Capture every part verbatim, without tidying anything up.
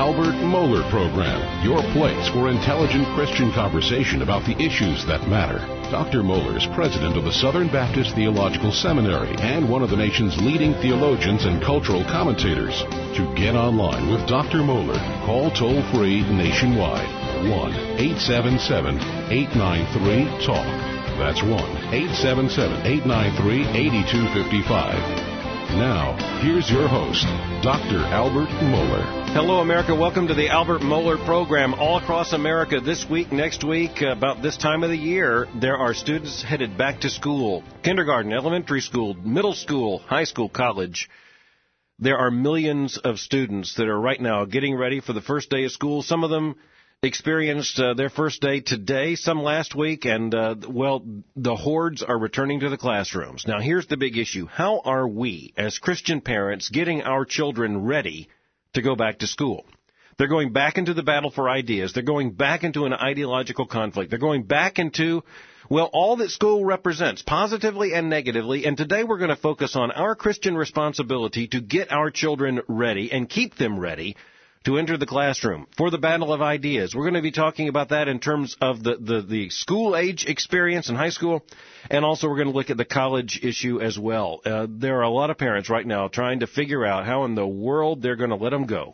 Albert Mohler Program, your place for intelligent Christian conversation about the issues that matter. Doctor Mohler is president of the Southern Baptist Theological Seminary and one of the nation's leading theologians and cultural commentators. To get online with Doctor Mohler, call toll-free nationwide, one eight seven seven, eight nine three, TALK. That's one eight seven seven, eight nine three, eight two five five. Now, here's your host, Doctor Albert Mohler. Hello, America. Welcome to the Albert Mohler Program. All across America this week, next week, about this time of the year, there are students headed back to school. Kindergarten, elementary school, middle school, high school, college. There are millions of students that are right now getting ready for the first day of school. Some of them experienced uh, their first day today, some last week, and, uh, well, the hordes are returning to the classrooms. Now, here's the big issue. How are we, as Christian parents, getting our children ready to go back to school? They're going back into the battle for ideas. They're going back into an ideological conflict. They're going back into, well, all that school represents, positively and negatively. And today we're going to focus on our Christian responsibility to get our children ready and keep them ready to enter the classroom for the battle of ideas. We're going to be talking about that in terms of the, the, the school-age experience in high school, and also we're going to look at the college issue as well. Uh, there are a lot of parents right now trying to figure out how in the world they're going to let them go.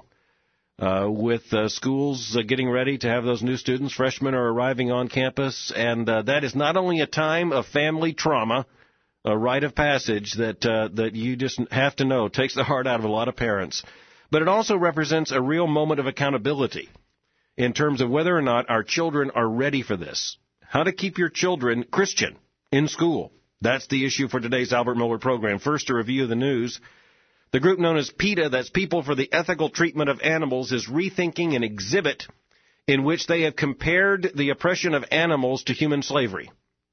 Uh, with uh, schools uh, getting ready to have those new students, freshmen are arriving on campus, and uh, that is not only a time of family trauma, a rite of passage that uh, that you just have to know takes the heart out of a lot of parents, but it also represents a real moment of accountability in terms of whether or not our children are ready for this. How to keep your children Christian in school. That's the issue for today's Albert Mohler program. First, a review of the news. The group known as PETA, that's People for the Ethical Treatment of Animals, is rethinking an exhibit in which they have compared the oppression of animals to human slavery.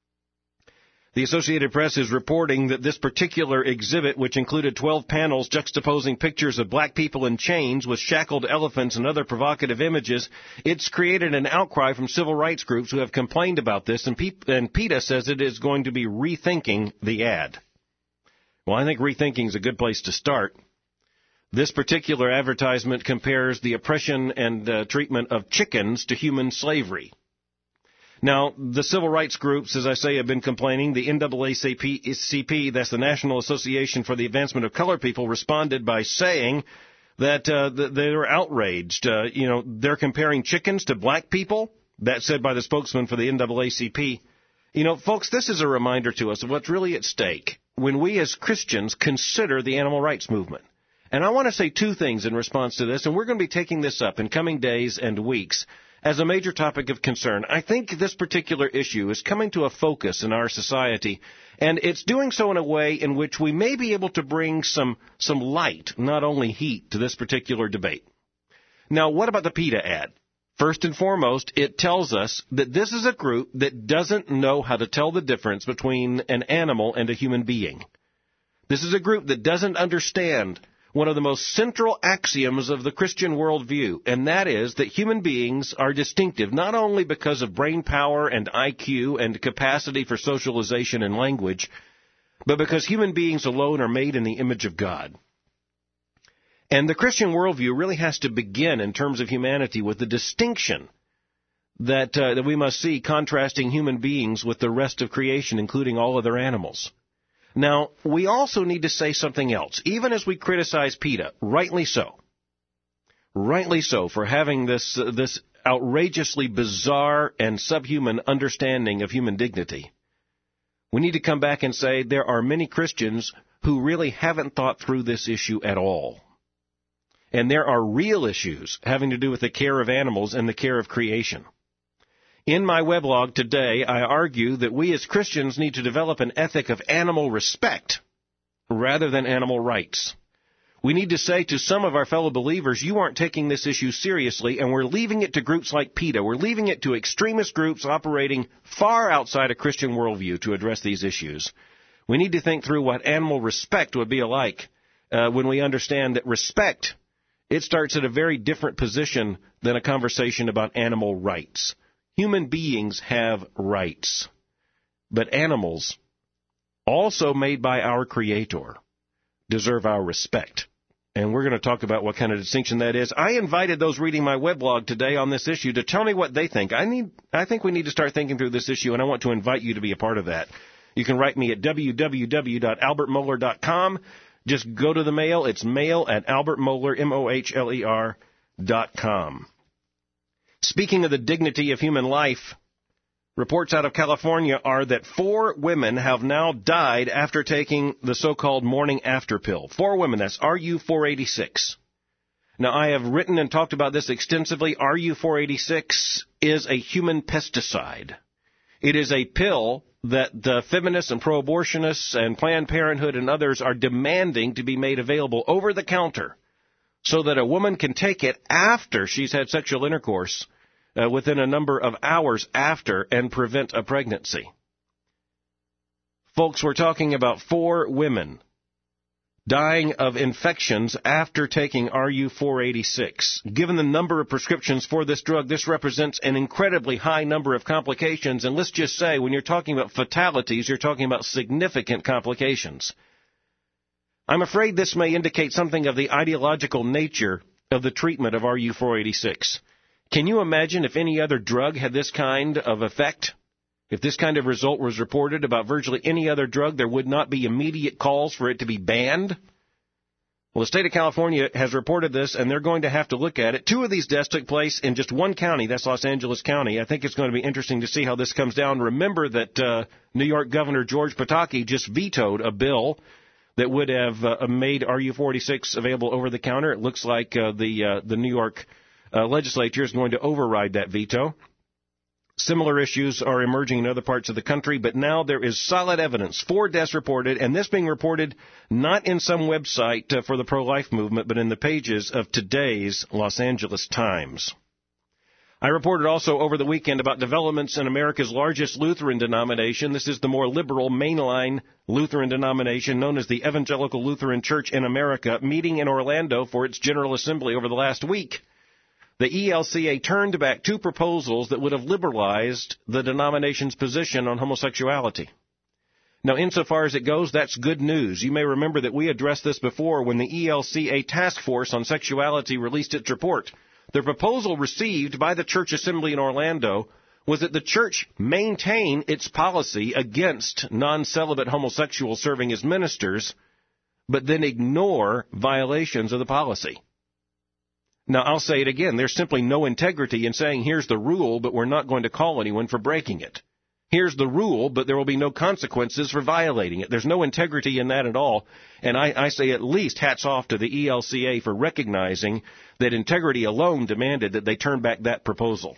The Associated Press is reporting that this particular exhibit, which included twelve panels juxtaposing pictures of black people in chains with shackled elephants and other provocative images, it's created an outcry from civil rights groups who have complained about this, and, Pe- and PETA says it is going to be rethinking the ad. Well, I think rethinking is a good place to start. This particular advertisement compares the oppression and uh, treatment of chickens to human slavery. Now, the civil rights groups, as I say, have been complaining. The N double A C P, that's the National Association for the Advancement of Colored People, responded by saying that uh, they were outraged. Uh, you know, they're comparing chickens to black people. That's said by the spokesman for the N double A C P. You know, folks, this is a reminder to us of what's really at stake when we as Christians consider the animal rights movement. And I want to say two things in response to this, and we're going to be taking this up in coming days and weeks as a major topic of concern. I think this particular issue is coming to a focus in our society, and it's doing so in a way in which we may be able to bring some some light, not only heat, to this particular debate. Now, what about the PETA ad? First and foremost, it tells us that this is a group that doesn't know how to tell the difference between an animal and a human being. This is a group that doesn't understand one of the most central axioms of the Christian worldview, and that is that human beings are distinctive not only because of brain power and I Q and capacity for socialization and language, but because human beings alone are made in the image of God. And the Christian worldview really has to begin in terms of humanity with the distinction that, uh, that we must see contrasting human beings with the rest of creation, including all other animals. Now, we also need to say something else, even as we criticize PETA, rightly so, rightly so, for having this uh, this outrageously bizarre and subhuman understanding of human dignity. We need to come back and say there are many Christians who really haven't thought through this issue at all. And there are real issues having to do with the care of animals and the care of creation. In my weblog today, I argue that we as Christians need to develop an ethic of animal respect rather than animal rights. We need to say to some of our fellow believers, you aren't taking this issue seriously, and we're leaving it to groups like PETA. We're leaving it to extremist groups operating far outside a Christian worldview to address these issues. We need to think through what animal respect would be like uh, when we understand that respect, it starts at a very different position than a conversation about animal rights. Human beings have rights, but animals, also made by our Creator, deserve our respect. And we're going to talk about what kind of distinction that is. I invited those reading my weblog today on this issue to tell me what they think. I need, I think we need to start thinking through this issue, and I want to invite you to be a part of that. You can write me at w w w dot albert mohler dot com. Just go to the mail. It's mail at albert mohler, M O H L E R, dot com. Speaking of the dignity of human life, reports out of California are that four women have now died after taking the so-called morning after pill. Four women, that's R U four eighty-six. Now, I have written and talked about this extensively. R U four eighty-six is a human pesticide. It is a pill that the feminists and pro-abortionists and Planned Parenthood and others are demanding to be made available over the counter so that a woman can take it after she's had sexual intercourse uh, within a number of hours after and prevent a pregnancy. Folks, we're talking about four women dying of infections after taking R U four eighty-six. Given the number of prescriptions for this drug, this represents an incredibly high number of complications. And let's just say, when you're talking about fatalities, you're talking about significant complications. I'm afraid this may indicate something of the ideological nature of the treatment of R U four eighty-six. Can you imagine if any other drug had this kind of effect? If this kind of result was reported about virtually any other drug, there would not be immediate calls for it to be banned? Well, the state of California has reported this, and they're going to have to look at it. Two of these deaths took place in just one county. That's Los Angeles County. I think it's going to be interesting to see how this comes down. Remember that uh, New York Governor George Pataki just vetoed a bill that would have uh, made R U four eighty-six available over the counter. It looks like uh, the uh, the New York uh, legislature is going to override that veto. Similar issues are emerging in other parts of the country, but now there is solid evidence. Four deaths reported, and this being reported not in some website uh, for the pro-life movement, but in the pages of today's Los Angeles Times. I reported also over the weekend about developments in America's largest Lutheran denomination. This is the more liberal mainline Lutheran denomination known as the Evangelical Lutheran Church in America, meeting in Orlando for its General Assembly over the last week. The E L C A turned back two proposals that would have liberalized the denomination's position on homosexuality. Now, insofar as it goes, that's good news. You may remember that we addressed this before when the E L C A Task Force on Sexuality released its report. The proposal received by the church assembly in Orlando was that the church maintain its policy against non-celibate homosexuals serving as ministers, but then ignore violations of the policy. Now, I'll say it again. There's simply no integrity in saying, here's the rule, but we're not going to call anyone for breaking it. Here's the rule, but there will be no consequences for violating it. There's no integrity in that at all. And I, I say at least hats off to the E L C A for recognizing that integrity alone demanded that they turn back that proposal.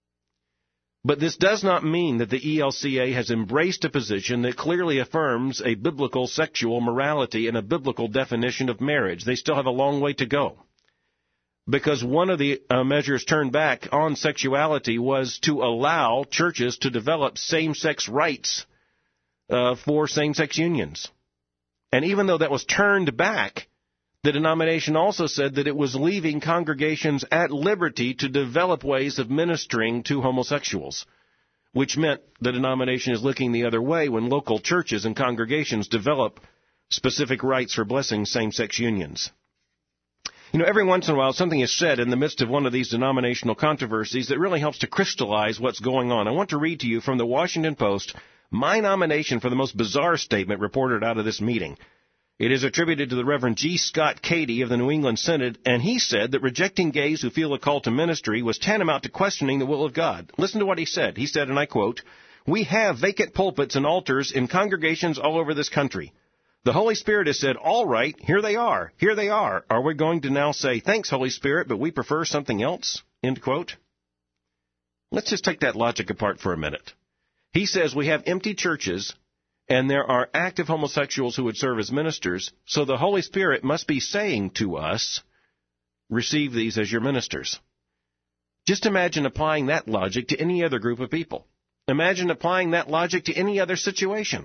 But this does not mean that the E L C A has embraced a position that clearly affirms a biblical sexual morality and a biblical definition of marriage. They still have a long way to go. Because one of the uh, measures turned back on sexuality was to allow churches to develop same-sex rights uh, for same-sex unions. And even though that was turned back, the denomination also said that it was leaving congregations at liberty to develop ways of ministering to homosexuals, which meant the denomination is looking the other way when local churches and congregations develop specific rights for blessing same-sex unions. You know, every once in a while, something is said in the midst of one of these denominational controversies that really helps to crystallize what's going on. I want to read to you from the Washington Post my nomination for the most bizarre statement reported out of this meeting. It is attributed to the Reverend G. Scott Cady of the New England Synod, and he said that rejecting gays who feel a call to ministry was tantamount to questioning the will of God. Listen to what he said. He said, and I quote, "We have vacant pulpits and altars in congregations all over this country. The Holy Spirit has said, all right, here they are, here they are. Are we going to now say, thanks, Holy Spirit, but we prefer something else?" End quote. Let's just take that logic apart for a minute. He says we have empty churches, and there are active homosexuals who would serve as ministers, so the Holy Spirit must be saying to us, receive these as your ministers. Just imagine applying that logic to any other group of people. Imagine applying that logic to any other situation.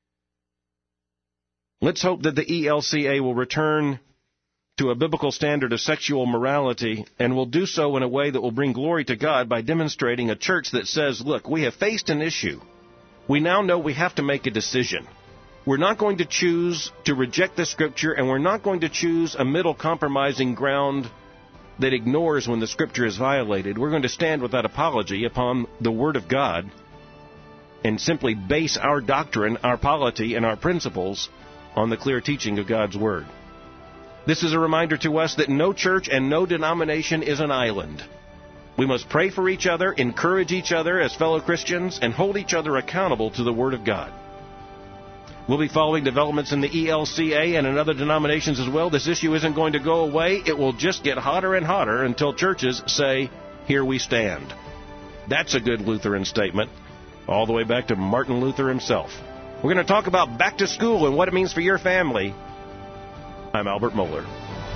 Let's hope that the E L C A will return to a biblical standard of sexual morality and will do so in a way that will bring glory to God by demonstrating a church that says, look, we have faced an issue. We now know we have to make a decision. We're not going to choose to reject the Scripture, and we're not going to choose a middle compromising ground that ignores when the Scripture is violated. We're going to stand without apology upon the Word of God and simply base our doctrine, our polity, and our principles on the clear teaching of God's Word. This is a reminder to us that no church and no denomination is an island. We must pray for each other, encourage each other as fellow Christians, and hold each other accountable to the Word of God. We'll be following developments in the E L C A and in other denominations as well. This issue isn't going to go away. It will just get hotter and hotter until churches say, "Here we stand." That's a good Lutheran statement, all the way back to Martin Luther himself. We're going to talk about back to school and what it means for your family. I'm Albert Mohler.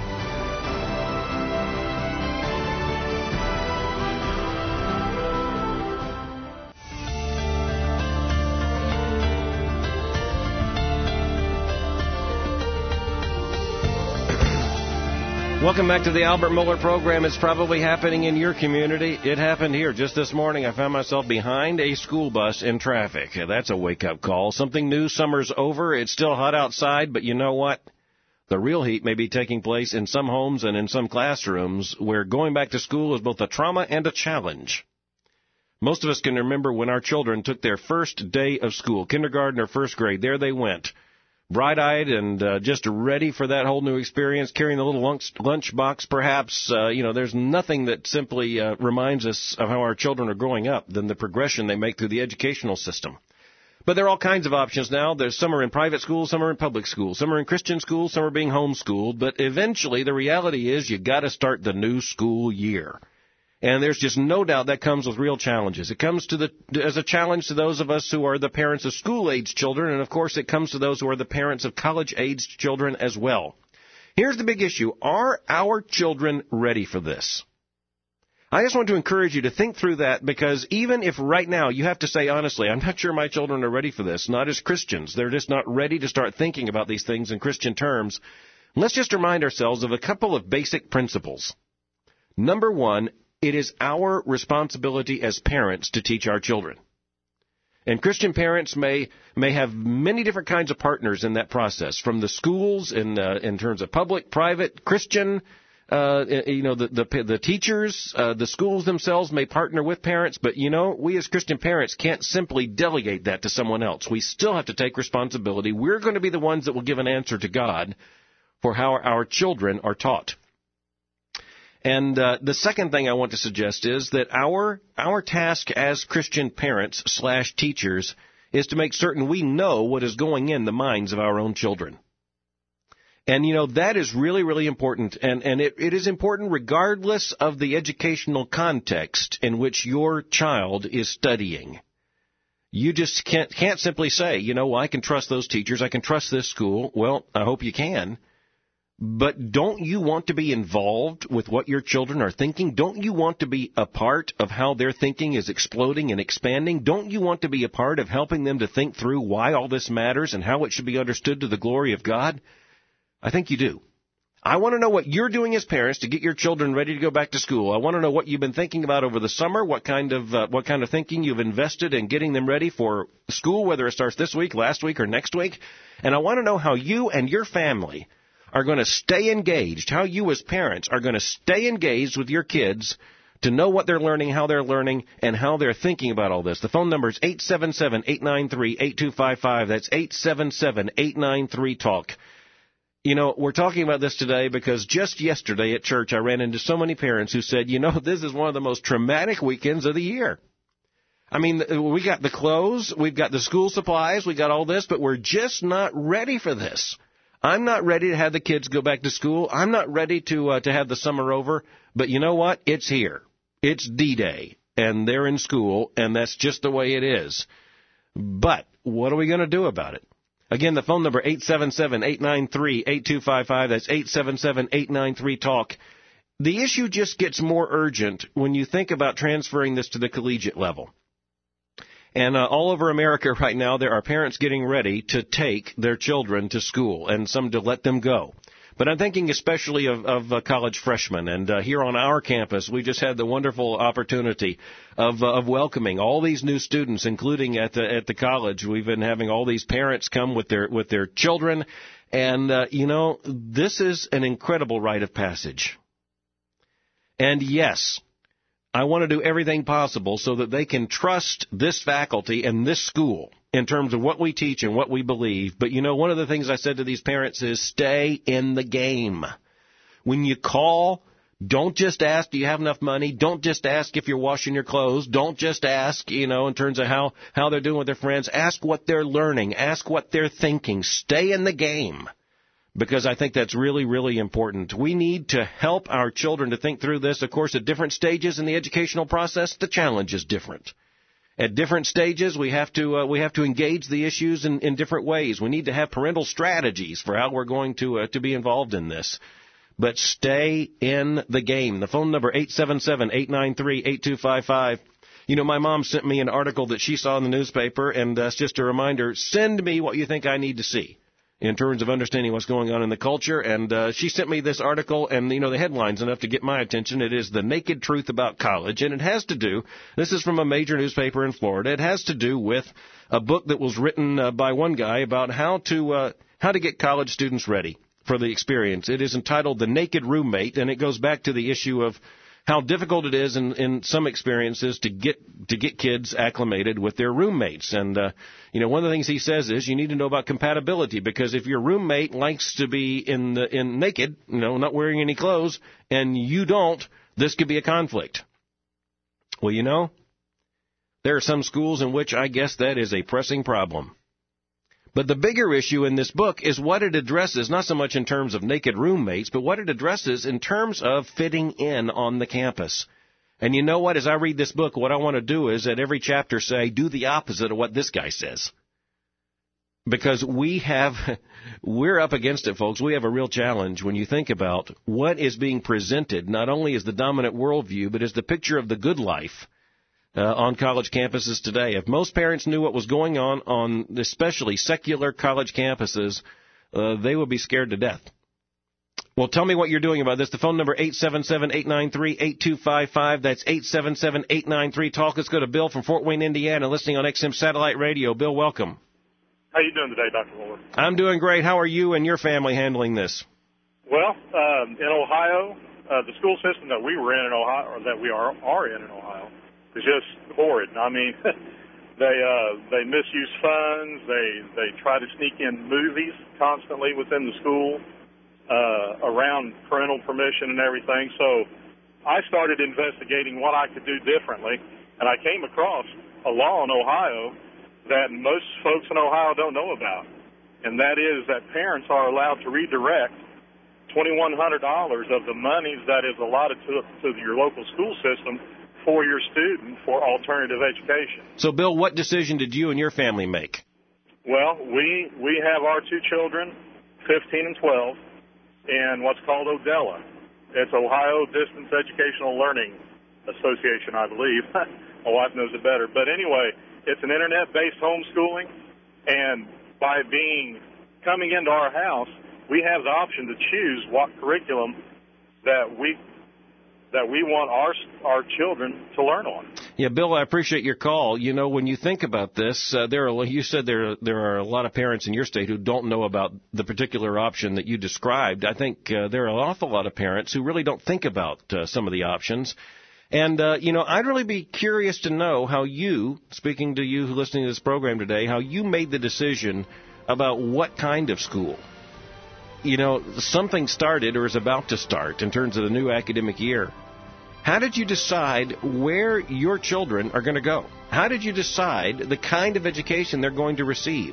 Welcome back to the Albert Mohler program. It's probably happening in your community. It happened here just this morning. I found myself behind a school bus in traffic. That's a wake-up call. Something new. Summer's over. It's still hot outside, but you know what? The real heat may be taking place in some homes and in some classrooms where going back to school is both a trauma and a challenge. Most of us can remember when our children took their first day of school, kindergarten or first grade. There they went, bright-eyed and uh, just ready for that whole new experience, carrying the little lunch, lunch box perhaps. Uh, you know, there's nothing that simply uh, reminds us of how our children are growing up than the progression they make through the educational system. But there are all kinds of options now. There's some are in private schools, some are in public schools, some are in Christian schools, some are being homeschooled. But eventually the reality is you got to start the new school year. And there's just no doubt that comes with real challenges. It comes to the as a challenge to those of us who are the parents of school-aged children, and of course it comes to those who are the parents of college-aged children as well. Here's the big issue. Are our children ready for this? I just want to encourage you to think through that, because even if right now you have to say honestly, I'm not sure my children are ready for this, not as Christians. They're just not ready to start thinking about these things in Christian terms. Let's just remind ourselves of a couple of basic principles. Number one, it is our responsibility as parents to teach our children. And Christian parents may may have many different kinds of partners in that process, from the schools in uh, in terms of public, private, Christian. Uh, you know, the the, the teachers, uh, the schools themselves may partner with parents, but you know, we as Christian parents can't simply delegate that to someone else. We still have to take responsibility. We're going to be the ones that will give an answer to God for how our children are taught. And uh, the second thing I want to suggest is that our our task as Christian parents slash teachers is to make certain we know what is going in the minds of our own children. And, you know, that is really, really important. And, and it, it is important regardless of the educational context in which your child is studying. You just can't can't simply say, you know, well, I can trust those teachers, I can trust this school. Well, I hope you can. But don't you want to be involved with what your children are thinking? Don't you want to be a part of how their thinking is exploding and expanding? Don't you want to be a part of helping them to think through why all this matters and how it should be understood to the glory of God? I think you do. I want to know what you're doing as parents to get your children ready to go back to school. I want to know what you've been thinking about over the summer, what kind of uh, what kind of thinking you've invested in getting them ready for school, whether it starts this week, last week, or next week. And I want to know how you and your family are going to stay engaged, how you as parents are going to stay engaged with your kids to know what they're learning, how they're learning, and how they're thinking about all this. The phone number is eight seven seven, eight nine three, eight two five five. That's eight seven seven, eight nine three, talk. You know, we're talking about this today because just yesterday at church I ran into so many parents who said, you know, this is one of the most traumatic weekends of the year. I mean, we got the clothes, we've got the school supplies, we got all this, but we're just not ready for this. I'm not ready to have the kids go back to school. I'm not ready to uh, to have the summer over. But you know what? It's here. It's D-Day, and they're in school, and that's just the way it is. But what are we going to do about it? Again, the phone number, eight seven seven, eight nine three, eight two five five. That's eight seven seven, eight nine three, talk. The issue just gets more urgent when you think about transferring this to the collegiate level. And uh, all over America right now, there are parents getting ready to take their children to school and some to let them go. But I'm thinking especially of, of uh, college freshmen. And uh, here on our campus, we just had the wonderful opportunity of uh, of welcoming all these new students, including at the at the college. We've been having all these parents come with their with their children. And, uh, you know, this is an incredible rite of passage. And yes, I want to do everything possible so that they can trust this faculty and this school in terms of what we teach and what we believe. But, you know, one of the things I said to these parents is stay in the game. When you call, don't just ask, do you have enough money? Don't just ask if you're washing your clothes. Don't just ask, you know, in terms of how, how they're doing with their friends. Ask what they're learning. Ask what they're thinking. Stay in the game. Because I think that's really, really important. We need to help our children to think through this. Of course, at different stages in the educational process, the challenge is different. At different stages, we have to uh, we have to engage the issues in, in different ways. We need to have parental strategies for how we're going to uh, to be involved in this. But stay in the game. The phone number, eight seven seven, eight nine three, eight two five five. You know, my mom sent me an article that she saw in the newspaper, and that's uh, just a reminder, send me what you think I need to see in terms of understanding what's going on in the culture. And uh, she sent me this article, and, you know, the headline's enough to get my attention. It is The Naked Truth About College, and it has to do, this is from a major newspaper in Florida, it has to do with a book that was written uh, by one guy about how to uh, how to get college students ready for the experience. It is entitled The Naked Roommate, and it goes back to the issue of how difficult it is in, in some experiences to get to get kids acclimated with their roommates. And, uh, you know, one of the things he says is you need to know about compatibility, because if your roommate likes to be in the, in naked, you know, not wearing any clothes, and you don't, this could be a conflict. Well, you know, there are some schools in which I guess that is a pressing problem. But the bigger issue in this book is what it addresses, not so much in terms of naked roommates, but what it addresses in terms of fitting in on the campus. And you know what? As I read this book, what I want to do is at every chapter say, do the opposite of what this guy says. Because we have, we're up against it, folks. We have a real challenge when you think about what is being presented, not only as the dominant worldview, but as the picture of the good life. Uh, on college campuses today. If most parents knew what was going on on especially secular college campuses, uh, they would be scared to death. Well, tell me what you're doing about this. The phone number, eight seven seven, eight nine three, eight two five five. That's eight seven seven, eight nine three, talk. Let's go to Bill from Fort Wayne, Indiana, listening on X M Satellite Radio. Bill, welcome. How you doing today, Doctor Moore? I'm doing great. How are you and your family handling this? Well, um, in Ohio, uh, the school system that we were in in Ohio, or that we are, are in in Ohio, is just horrid. I mean, they uh, they misuse funds. They they try to sneak in movies constantly within the school uh, around parental permission and everything. So I started investigating what I could do differently, and I came across a law in Ohio that most folks in Ohio don't know about, and that is that parents are allowed to redirect twenty-one hundred dollars of the monies that is allotted to, to your local school system for your student for alternative education. So, Bill, what decision did you and your family make? Well, we we have our two children, fifteen and twelve, in what's called ODELA. It's Ohio Distance Educational Learning Association, I believe. My wife knows it better. But anyway, it's an internet-based homeschooling, and by being coming into our house, we have the option to choose what curriculum that we that we want our our children to learn on. Yeah, Bill, I appreciate your call. You know, when you think about this, uh, there are you said there there are a lot of parents in your state who don't know about the particular option that you described. I think uh, there are an awful lot of parents who really don't think about uh, some of the options. And, uh, you know, I'd really be curious to know how you, speaking to you listening to this program today, how you made the decision about what kind of school. You know, something started or is about to start in terms of the new academic year. How did you decide where your children are going to go? How did you decide the kind of education they're going to receive?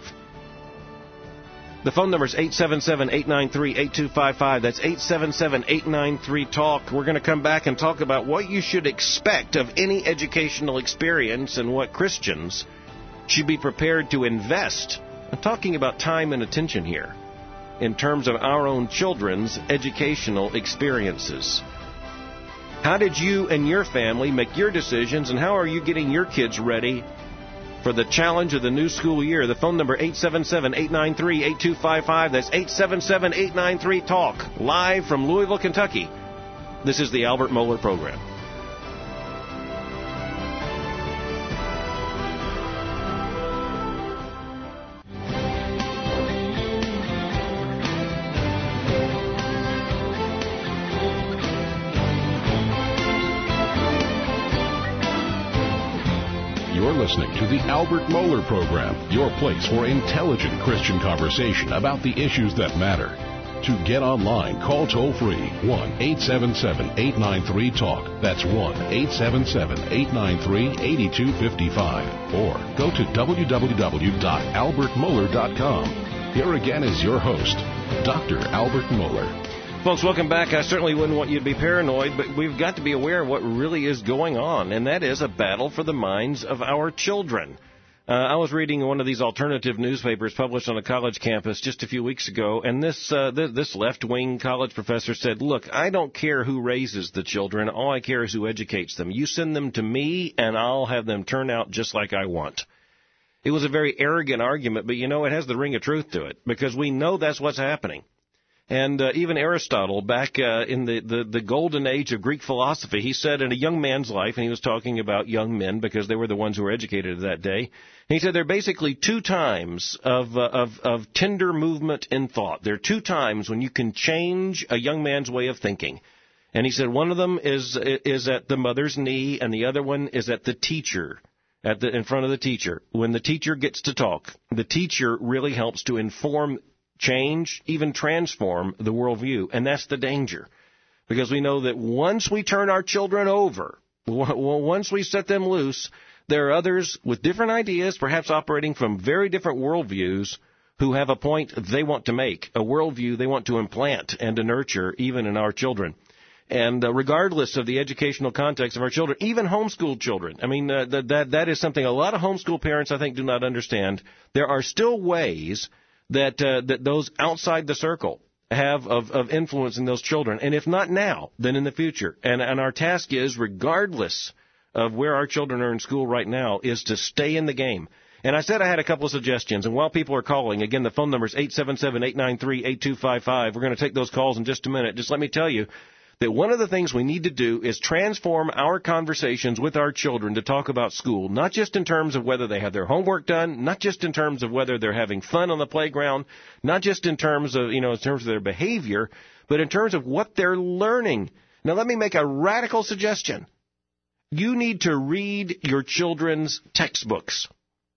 The phone number is eight seven seven, eight nine three, eight two five five. That's eight seven seven, eight nine three, talk. We're going to come back and talk about what you should expect of any educational experience and what Christians should be prepared to invest. I'm talking about time and attention here in terms of our own children's educational experiences. How did you and your family make your decisions, and how are you getting your kids ready for the challenge of the new school year. The phone number, eight seven seven, eight nine three, eight two five five. That's eight seven seven, eight nine three, TALK. Live from Louisville, Kentucky. This is the Albert Mohler Program. You're listening to the Albert Mohler Program, your place for intelligent Christian conversation about the issues that matter. To get online, call toll-free one eight seven seven, eight nine three, TALK. That's one eight seven seven, eight nine three, eight two five five. Or go to w w w dot albert mohler dot com. Here again is your host, Doctor Albert Mohler. Folks, welcome back. I certainly wouldn't want you to be paranoid, but we've got to be aware of what really is going on, and that is a battle for the minds of our children. Uh, I was reading one of these alternative newspapers published on a college campus just a few weeks ago, and this uh, th- this left-wing college professor said, look, I don't care who raises the children. All I care is who educates them. You send them to me, and I'll have them turn out just like I want. It was a very arrogant argument, but, you know, it has the ring of truth to it, because we know that's what's happening. And uh, even Aristotle, back uh, in the, the, the golden age of Greek philosophy, he said in a young man's life, and he was talking about young men because they were the ones who were educated that day, he said there are basically two times of, uh, of, of tender movement in thought. There are two times when you can change a young man's way of thinking. And he said one of them is is at the mother's knee, and the other one is at the teacher, at the in front of the teacher. When the teacher gets to talk, the teacher really helps to inform, change, even transform the worldview. And that's the danger. Because we know that once we turn our children over, once we set them loose, there are others with different ideas, perhaps operating from very different worldviews, who have a point they want to make, a worldview they want to implant and to nurture even in our children. And uh, regardless of the educational context of our children, even homeschooled children, I mean, uh, that, that that is something a lot of homeschool parents, I think, do not understand. There are still ways that uh, that those outside the circle have of, of influencing those children. And if not now, then in the future. And, and our task is, regardless of where our children are in school right now, is to stay in the game. And I said I had a couple of suggestions. And while people are calling, again, the phone number is eight seven seven, eight nine three, eight two five five. We're going to take those calls in just a minute. Just let me tell you that one of the things we need to do is transform our conversations with our children to talk about school, not just in terms of whether they have their homework done, not just in terms of whether they're having fun on the playground, not just in terms of, you know, in terms of their behavior, but in terms of what they're learning. Now, let me make a radical suggestion. You need to read your children's textbooks.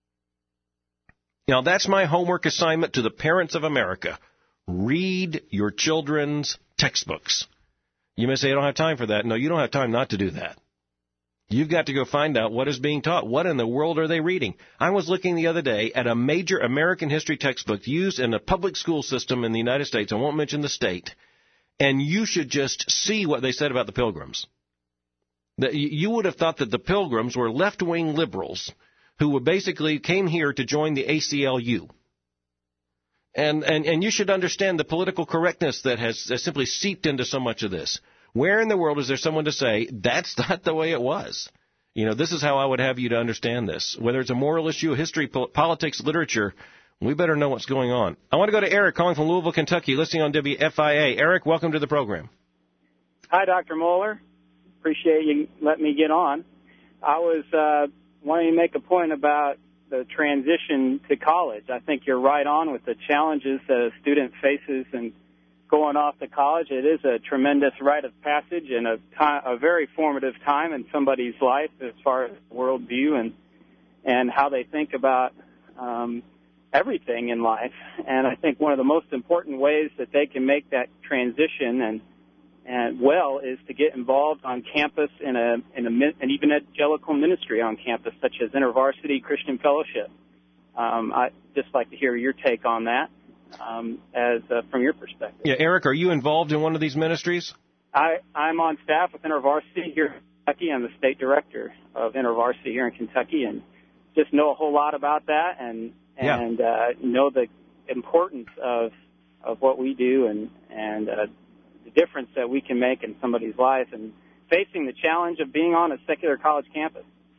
Now, that's my homework assignment to the parents of America. Read your children's textbooks. You may say, I don't have time for that. No, you don't have time not to do that. You've got to go find out what is being taught. What in the world are they reading? I was looking the other day at a major American history textbook used in a public school system in the United States. I won't mention the state. And you should just see what they said about the Pilgrims. That you would have thought that the Pilgrims were left-wing liberals who were basically came here to join the A C L U. And, and, and you should understand the political correctness that has, has simply seeped into so much of this. Where in the world is there someone to say, that's not the way it was? You know, this is how I would have you to understand this. Whether it's a moral issue, history, po- politics, literature, we better know what's going on. I want to go to Eric calling from Louisville, Kentucky, listening on W F I A. Eric, welcome to the program. Hi, Doctor Mohler. Appreciate you letting me get on. I was uh, wanting to make a point about the transition to college. I think you're right on with the challenges that a student faces and going off to college. It is a tremendous rite of passage and a, time, a very formative time in somebody's life as far as worldview and and how they think about um, everything in life. And I think one of the most important ways that they can make that transition and and well is to get involved on campus in a in a an evangelical ministry on campus, such as InterVarsity Christian Fellowship. Um, I'd just like to hear your take on that, um, as uh, from your perspective. Yeah, Eric, are you involved in one of these ministries? I, I'm on staff with InterVarsity here in Kentucky. I'm the state director of InterVarsity here in Kentucky, and just know a whole lot about that, and and yeah. uh, know the importance of of what we do, and and. Uh, the difference that we can make in somebody's life and facing the challenge of being on a secular college campus.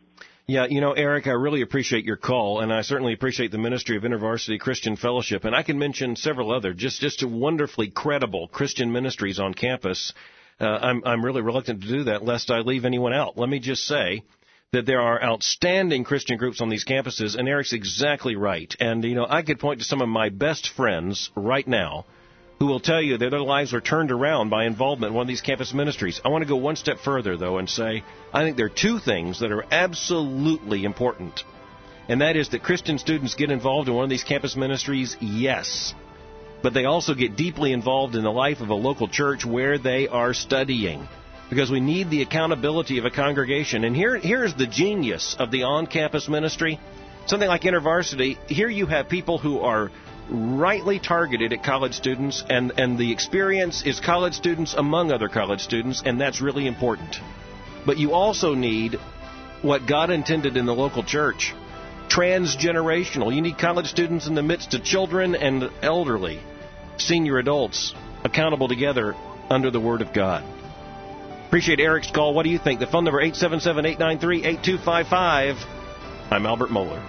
Yeah, you know, Eric, I really appreciate your call, and I certainly appreciate the Ministry of InterVarsity Christian Fellowship, and I can mention several other just just wonderfully credible Christian ministries on campus. Uh, I'm I'm really reluctant to do that lest I leave anyone out. Let me just say that there are outstanding Christian groups on these campuses, and Eric's exactly right. And, you know, I could point to some of my best friends right now who will tell you that their lives are turned around by involvement in one of these campus ministries. I want to go one step further, though, and say I think there are two things that are absolutely important, and that is that Christian students get involved in one of these campus ministries, yes, but they also get deeply involved in the life of a local church where they are studying, because we need the accountability of a congregation. And here, here is the genius of the on-campus ministry. Something like InterVarsity, here you have people who are rightly targeted at college students, and, and the experience is college students among other college students, and that's really important. But you also need what God intended in the local church, transgenerational. You need college students in the midst of children and elderly, senior adults, accountable together under the Word of God. Appreciate Eric's call. What do you think? The phone number eight seven seven, eight nine three, eight two five five. I'm Albert Mohler.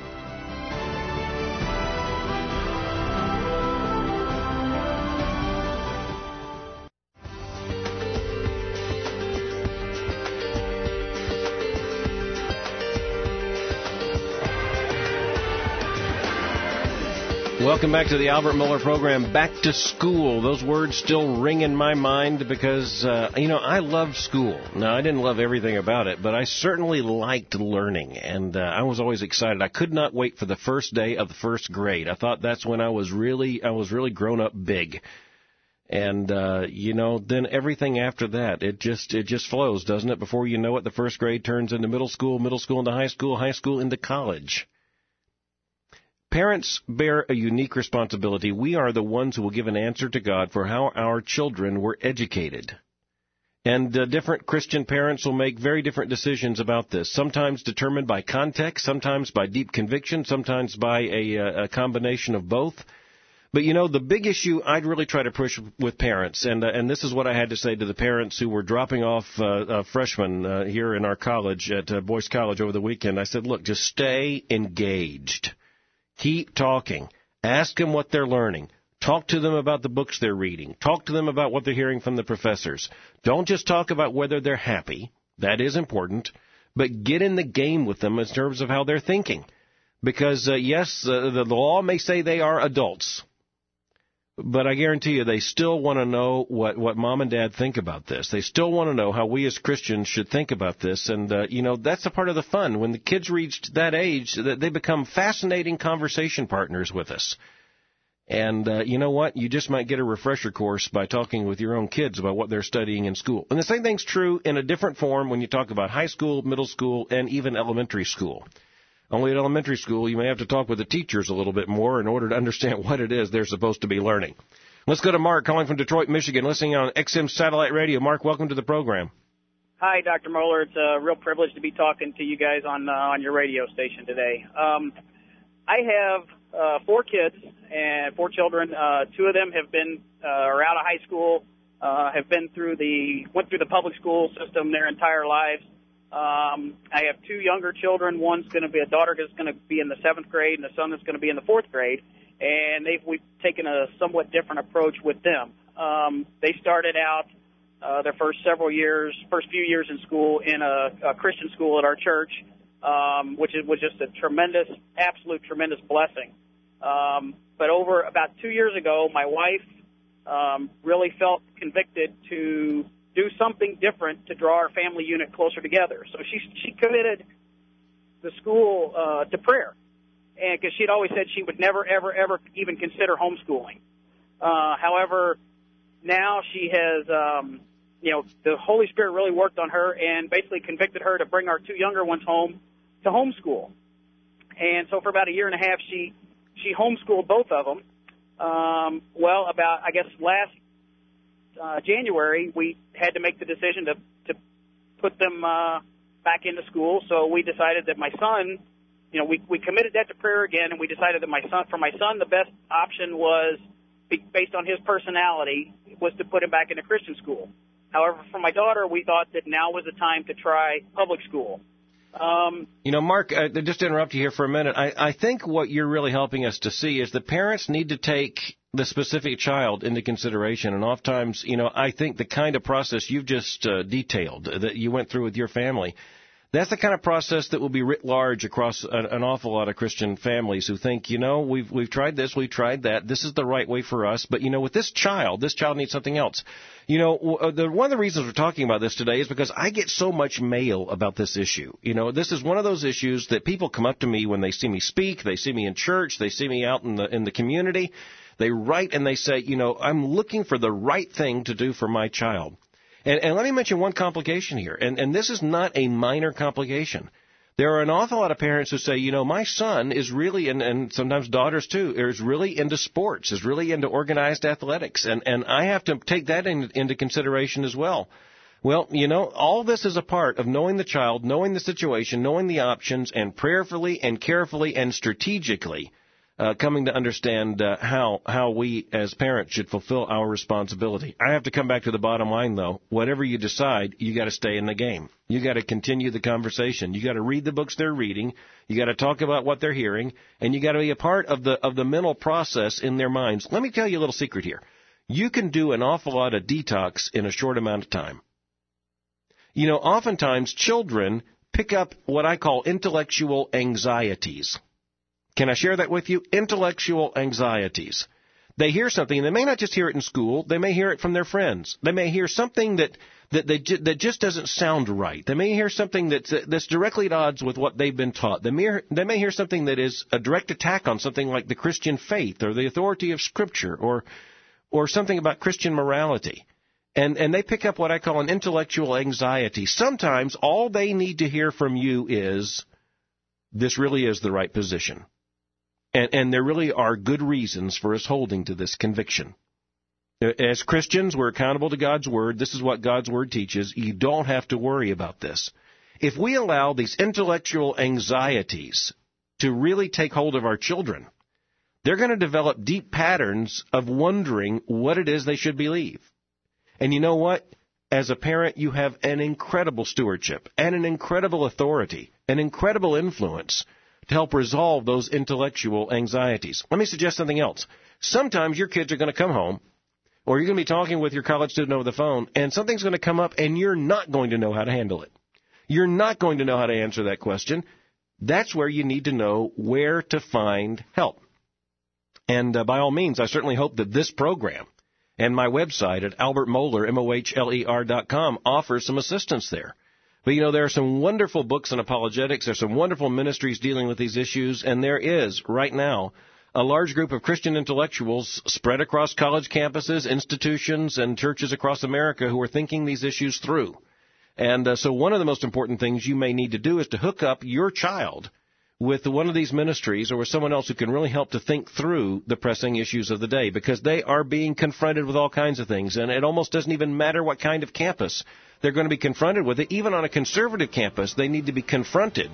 Welcome back to the Albert Mohler program. Back to school. Those words still ring in my mind because, uh, you know, I love school. Now, I didn't love everything about it, but I certainly liked learning, and uh, I was always excited. I could not wait for the first day of the first grade. I thought that's when I was really, I was really grown up big. And, uh, you know, then everything after that, it just, it just flows, doesn't it? Before you know it, the first grade turns into middle school, middle school into high school, high school into college. Parents bear a unique responsibility. We are the ones who will give an answer to God for how our children were educated. And uh, different Christian parents will make very different decisions about this, sometimes determined by context, sometimes by deep conviction, sometimes by a, a combination of both. But, you know, the big issue I'd really try to push with parents, and uh, and this is what I had to say to the parents who were dropping off uh, uh, freshmen uh, here in our college at uh, Boyce College over the weekend. I said, look, just stay engaged. Keep talking. Ask them what they're learning. Talk to them about the books they're reading. Talk to them about what they're hearing from the professors. Don't just talk about whether they're happy. That is important. But get in the game with them in terms of how they're thinking. Because, uh, yes, uh, the law may say they are adults. But I guarantee you they still want to know what, what mom and dad think about this. They still want to know how we as Christians should think about this. And, uh, you know, that's a part of the fun. When the kids reach that age, that they become fascinating conversation partners with us. And uh, you know what? You just might get a refresher course by talking with your own kids about what they're studying in school. And the same thing's true in a different form when you talk about high school, middle school, and even elementary school. Only at elementary school, you may have to talk with the teachers a little bit more in order to understand what it is they're supposed to be learning. Let's go to Mark, calling from Detroit, Michigan, listening on X M Satellite Radio. Mark, welcome to the program. Hi, Doctor Mohler. It's a real privilege to be talking to you guys on uh, on your radio station today. Um, I have uh, four kids and four children. Uh, two of them have been uh, are out of high school, uh, have been through the went through the public school system their entire lives. Um, I have two younger children. One's going to be a daughter that's going to be in the seventh grade, and a son that's going to be in the fourth grade. And they've we've taken a somewhat different approach with them. Um, they started out uh, their first several years, first few years in school in a, a Christian school at our church, um, which is, was just a tremendous, absolute tremendous blessing. Um, but over about two years ago, my wife um, really felt convicted to do something different to draw our family unit closer together. So she she committed the school uh, to prayer, and because she'd always said she would never, ever, ever even consider homeschooling. Uh, however, now she has, um, you know, the Holy Spirit really worked on her and basically convicted her to bring our two younger ones home to homeschool. And so for about a year and a half, she she homeschooled both of them. Um, well, about I guess last Uh, January, we had to make the decision to, to put them uh, back into school. So we decided that my son, you know, we, we committed that to prayer again, and we decided that my son, for my son, the best option was, based on his personality, was to put him back into Christian school. However, for my daughter, we thought that now was the time to try public school. Um, you know, Mark, uh, just to interrupt you here for a minute, I, I think what you're really helping us to see is the parents need to take the specific child into consideration. And oftentimes, you know, I think the kind of process you've just uh, detailed that you went through with your family, that's the kind of process that will be writ large across an, an awful lot of Christian families who think, you know, we've we've tried this, we've tried that, this is the right way for us. But, you know, with this child, this child needs something else. You know, the, one of the reasons we're talking about this today is because I get so much mail about this issue. You know, this is one of those issues that people come up to me when they see me speak, they see me in church, they see me out in the in the community. They write and they say, you know, I'm looking for the right thing to do for my child. And, and let me mention one complication here, and, and this is not a minor complication. There are an awful lot of parents who say, you know, my son is really, and, and sometimes daughters too, is really into sports, is really into organized athletics, and, and I have to take that in, into consideration as well. Well, you know, all this is a part of knowing the child, knowing the situation, knowing the options, and prayerfully and carefully and strategically Uh, coming to understand uh, how how we as parents should fulfill our responsibility. I have to come back to the bottom line, though. Whatever you decide, you got to stay in the game. You got to continue the conversation. You got to read the books they're reading. You got to talk about what they're hearing, and you got to be a part of the of the mental process in their minds. Let me tell you a little secret here. You can do an awful lot of detox in a short amount of time. You know, oftentimes children pick up what I call intellectual anxieties. Can I share that with you? Intellectual anxieties. They hear something, and they may not just hear it in school. They may hear it from their friends. They may hear something that that they that just doesn't sound right. They may hear something that's that's directly at odds with what they've been taught. They may they may hear something that is a direct attack on something like the Christian faith or the authority of Scripture or or something about Christian morality. And and they pick up what I call an intellectual anxiety. Sometimes all they need to hear from you is, this really is the right position. And, and there really are good reasons for us holding to this conviction. As Christians, we're accountable to God's Word. This is what God's Word teaches. You don't have to worry about this. If we allow these intellectual anxieties to really take hold of our children, they're going to develop deep patterns of wondering what it is they should believe. And you know what? As a parent, you have an incredible stewardship and an incredible authority, an incredible influence to help resolve those intellectual anxieties. Let me suggest something else. Sometimes your kids are going to come home, or you're going to be talking with your college student over the phone, and something's going to come up, and you're not going to know how to handle it. You're not going to know how to answer that question. That's where you need to know where to find help. And uh, by all means, I certainly hope that this program and my website at Albert Mohler, M O H L E R dot com, offers some assistance there. But, you know, there are some wonderful books on apologetics. There's some wonderful ministries dealing with these issues. And there is, right now, a large group of Christian intellectuals spread across college campuses, institutions, and churches across America who are thinking these issues through. And uh, so one of the most important things you may need to do is to hook up your child with one of these ministries or with someone else who can really help to think through the pressing issues of the day, because they are being confronted with all kinds of things. And it almost doesn't even matter what kind of campus they're going to be confronted with it. Even on a conservative campus, they need to be confronted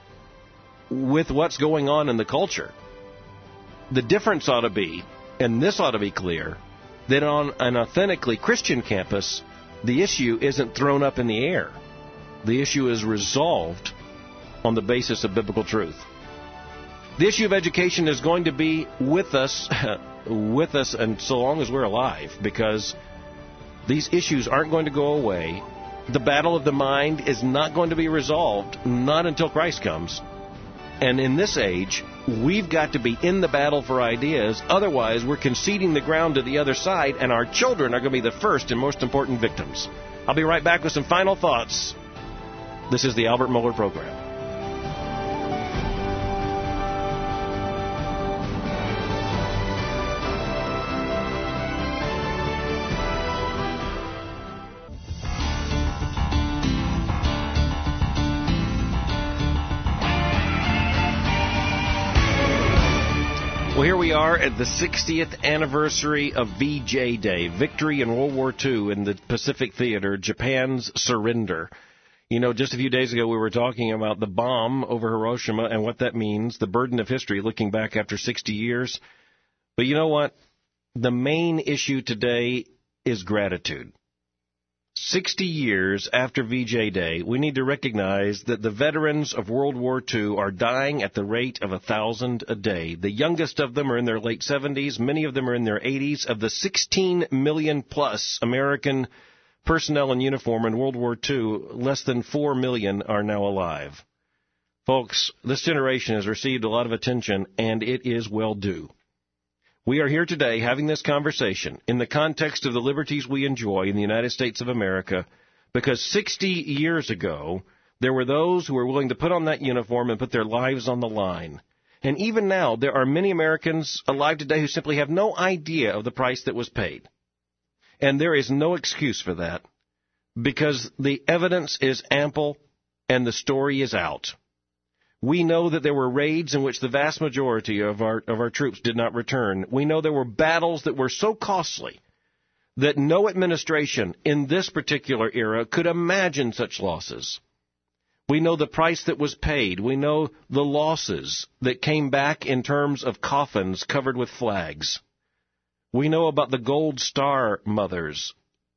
with what's going on in the culture. The difference ought to be, and this ought to be clear, that on an authentically Christian campus, the issue isn't thrown up in the air. The issue is resolved on the basis of biblical truth. The issue of education is going to be with us, with us, and so long as we're alive, because these issues aren't going to go away. The battle of the mind is not going to be resolved, not until Christ comes. And in this age, we've got to be in the battle for ideas. Otherwise, we're conceding the ground to the other side, and our children are going to be the first and most important victims. I'll be right back with some final thoughts. This is the Albert Mohler Program. Well, here we are at the sixtieth anniversary of V J Day, Victory in World War Two in the Pacific Theater, Japan's surrender. You know, just a few days ago we were talking about the bomb over Hiroshima and what that means, the burden of history looking back after sixty years. But you know what? The main issue today is gratitude. sixty years after V J Day, we need to recognize that the veterans of World War Two are dying at the rate of a thousand a day. The youngest of them are in their late seventies. Many of them are in their eighties. Of the sixteen million plus American personnel in uniform in World War Two, less than four million are now alive. Folks, this generation has received a lot of attention, and it is well due. We are here today having this conversation in the context of the liberties we enjoy in the United States of America because sixty years ago, there were those who were willing to put on that uniform and put their lives on the line. And even now, there are many Americans alive today who simply have no idea of the price that was paid. And there is no excuse for that because the evidence is ample and the story is out. We know that there were raids in which the vast majority of our of our troops did not return. We know there were battles that were so costly that no administration in this particular era could imagine such losses. We know the price that was paid. We know the losses that came back in terms of coffins covered with flags. We know about the Gold Star mothers.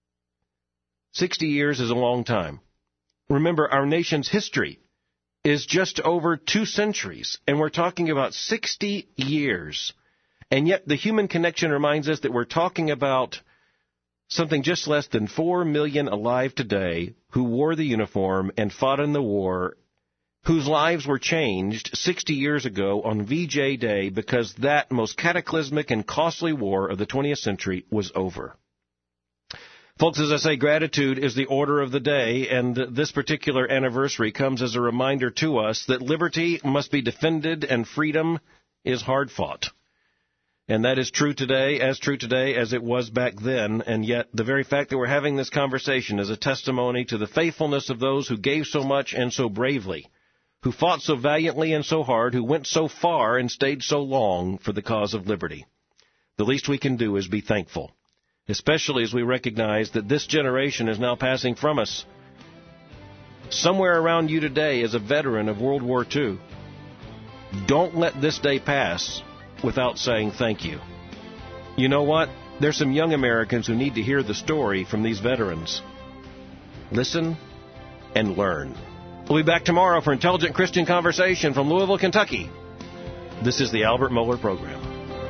Sixty years is a long time. Remember, our nation's history is just over two centuries, and we're talking about sixty years. And yet the human connection reminds us that we're talking about something just less than four million alive today who wore the uniform and fought in the war, whose lives were changed sixty years ago on V J Day because that most cataclysmic and costly war of the twentieth century was over. Folks, as I say, gratitude is the order of the day, and this particular anniversary comes as a reminder to us that liberty must be defended and freedom is hard fought. And that is true today, as true today as it was back then, and yet the very fact that we're having this conversation is a testimony to the faithfulness of those who gave so much and so bravely, who fought so valiantly and so hard, who went so far and stayed so long for the cause of liberty. The least we can do is be thankful, especially as we recognize that this generation is now passing from us. Somewhere around you today is a veteran of World War Two. Don't let this day pass without saying thank you. You know what? There's some young Americans who need to hear the story from these veterans. Listen and learn. We'll be back tomorrow for Intelligent Christian Conversation from Louisville, Kentucky. This is the Albert Mohler Program.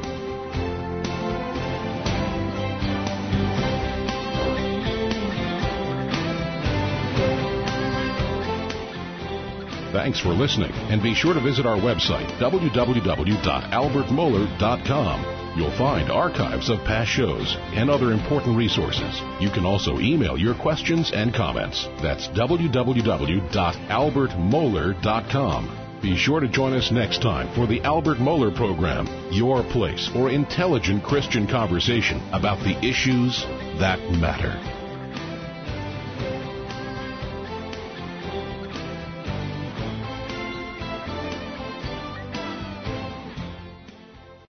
Thanks for listening, and be sure to visit our website, w w w dot albert mohler dot com. You'll find archives of past shows and other important resources. You can also email your questions and comments. That's w w w dot albert mohler dot com. Be sure to join us next time for the Albert Mohler Program, your place for intelligent Christian conversation about the issues that matter.